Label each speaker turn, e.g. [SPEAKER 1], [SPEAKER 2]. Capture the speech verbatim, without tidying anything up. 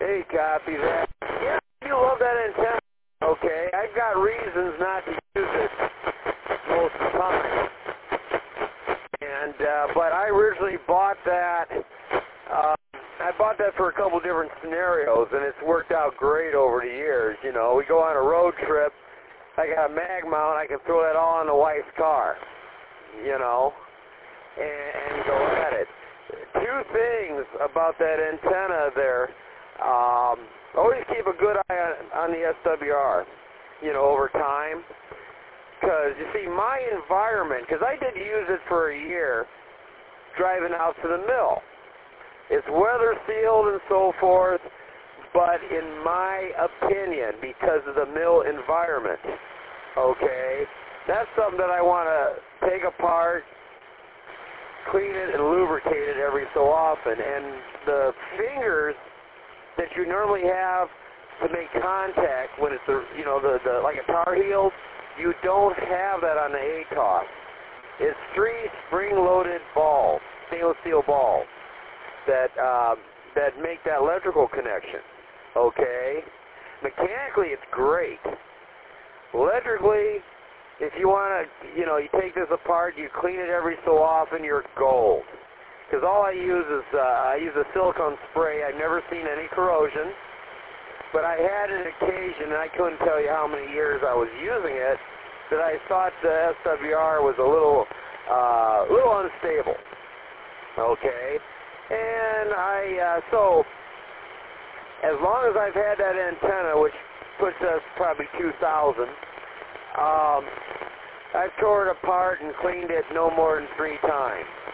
[SPEAKER 1] Hey, copy that. Yeah, you love that antenna. Okay, I've got reasons not to use it most of the time. And, uh, but I originally bought that, uh, I bought that for a couple different scenarios, and it's worked out great over the years. You know, we go on a road trip, I got a mag mount, I can throw that all in the wife's car, you know, and, and go at it. Two things about that antenna there. Um, always keep a good eye on, on the S W R, you know, over time. Because, you see, my environment, because I did use it for a year driving out to the mill. It's weather sealed and so forth, but in my opinion, because of the mill environment, okay, that's something that I want to take apart, clean it and lubricate it every so often. And the fingers that you normally have to make contact when it's, a, you know, the, the like a tar heel, you don't have that on the A T O S. It's three spring-loaded balls, stainless steel balls, that uh, that make that electrical connection. Okay? Mechanically, it's great. Electrically, if you want to, you know, you take this apart, you clean it every so often, you're gold. Because all I use is, uh, I use a silicone spray. I've never seen any corrosion. But I had an occasion, and I couldn't tell you how many years I was using it, that I thought the S W R was a little, uh, little unstable. Okay? And I, uh, so, as long as I've had that antenna, which puts us probably two thousand, um, I've tore it apart and cleaned it no more than three times.